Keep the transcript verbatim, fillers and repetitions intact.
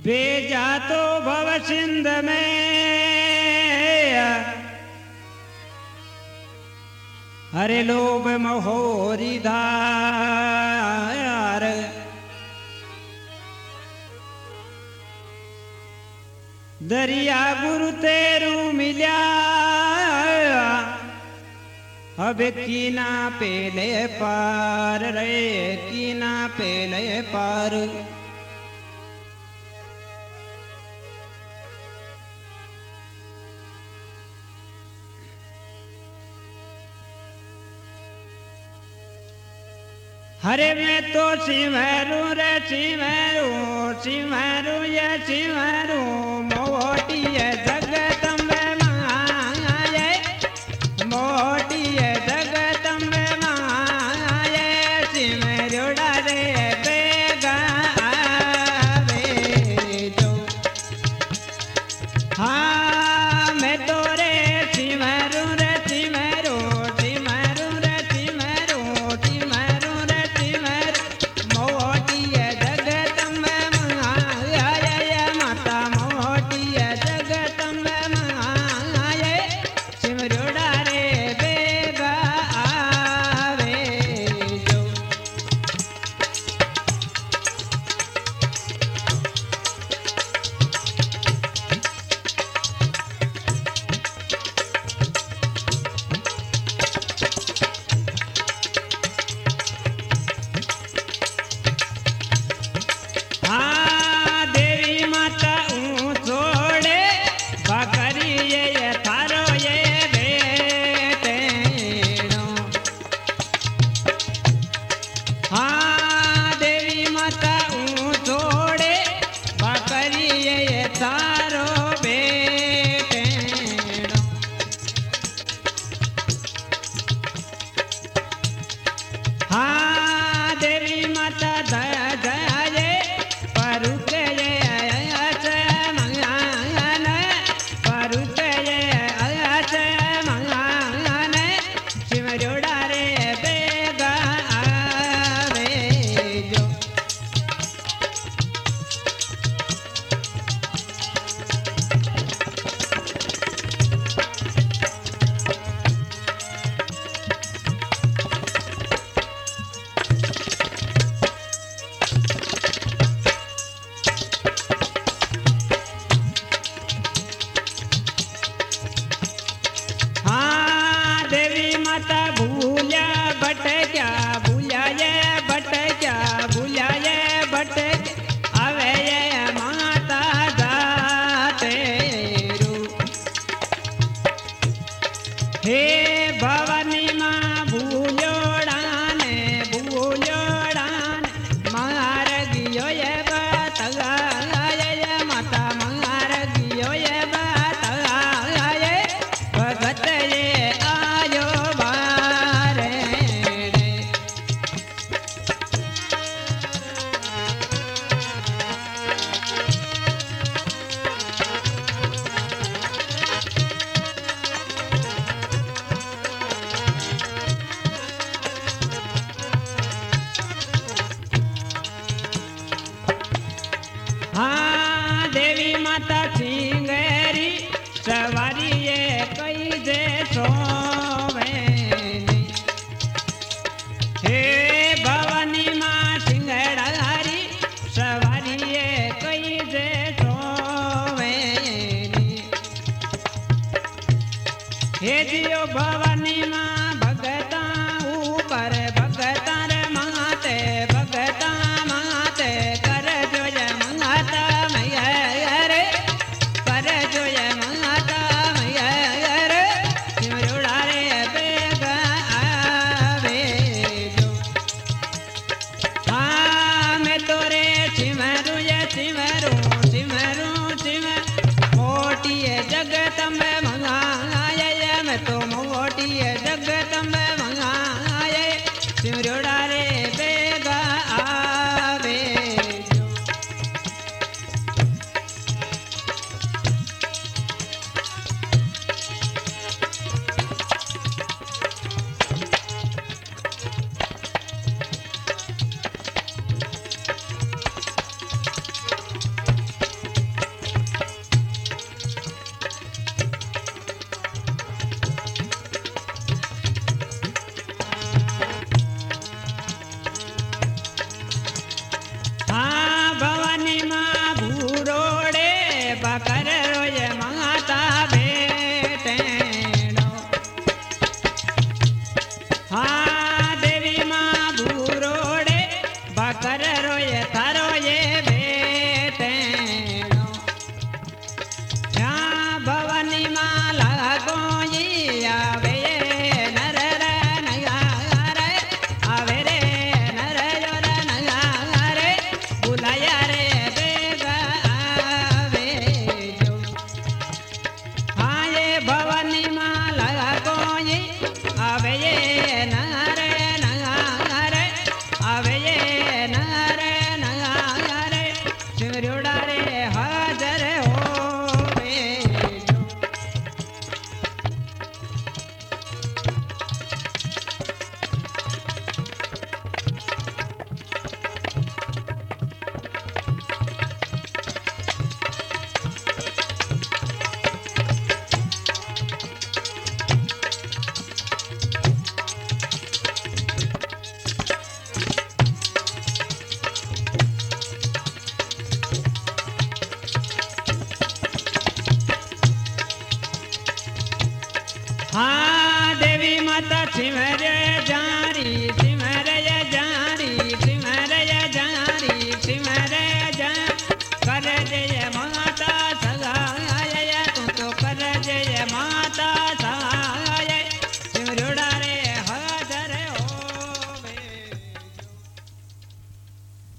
भेजा तो भव सिंध में हरे लोभ मोहोरी धार दरिया गुरु तेरू मिल्या अब कीना पेले पार रे कीना पेले पार हरे मैं तो सिमरू रे सिमरू सिमरू ये सिमरू मोटी है जगदम्बे माये मोटी है जगदम्बे माये सिमरुड़ा रे बेगा आवे जो हाँ मैं तो रे सिमरू रे सिमरू सिमरू रे सिमरू सिमरू रे सिमरू मोटी है जगदम्बे माये माता मोटी है जगदम्बे माये सिमरुड़ा रे बेगा आवे जो हाँ देवी माता ऊँचोड़े बकरी ये ये थारो ये बेटेनो हाँ देवी माता ऊँचोड़े बकरी ये ये थारो बेटेनो हाँ देवी माता दया दया परुत ये अयच मंगान परुत ये अयच मंगान सिमरुड़ा रे बेगा आवे जो हाँ देवी माता भूल्या बट क्या भूल्या ये बट क्या भूल्या ये बट अवे ये माता जाते रू हे भवानी माँ भूलोड़ाने भूलोड़ाने मार गियो ये बतगा ये माता मार गियो ये बतगा ये भगत ये आयो बारे रे हाँ देवी माता सिंगेरी सवारी ये कई जे सोवेनी हे भवानी माँ सिंगड़ारी सवारी ये कई जे सोवेनी हे जियो भवानी माँ भगता ऊपर भगता रे माते भगता माते कर जो ये मंगाता मैया रे कर जो ये मंगाता मैया रे सिमरुड़ा रे बेगा आवे जो हाँ मैं तो रे सिमरू ये सिमरू सिमरू सिमर मोटी है जगत में मंगा ये मैं तो मोटी है जगत माता सिमर जारी सिमर जारी सिमर जारी सिमर जा कर जय माता सगाय तू तो कर जय माता